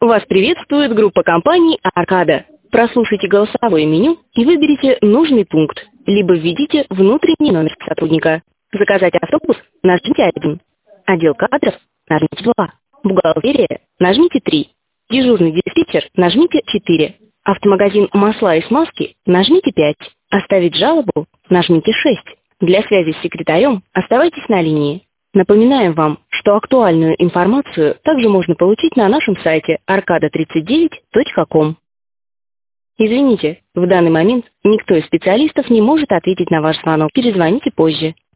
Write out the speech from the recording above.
Вас приветствует группа компаний «Аркада». Прослушайте голосовое меню и выберите нужный пункт, либо введите внутренний номер сотрудника. Заказать автобус – нажмите 1. Отдел кадров – нажмите 2. Бухгалтерия – нажмите 3. Дежурный диспетчер – нажмите 4. Автомагазин «Масла и смазки» – нажмите 5. Оставить жалобу – нажмите 6. Для связи с секретарем оставайтесь на линии. Напоминаем вам, что актуальную информацию также можно получить на нашем сайте arcada39.com. Извините, в данный момент никто из специалистов не может ответить на ваш звонок. Перезвоните позже.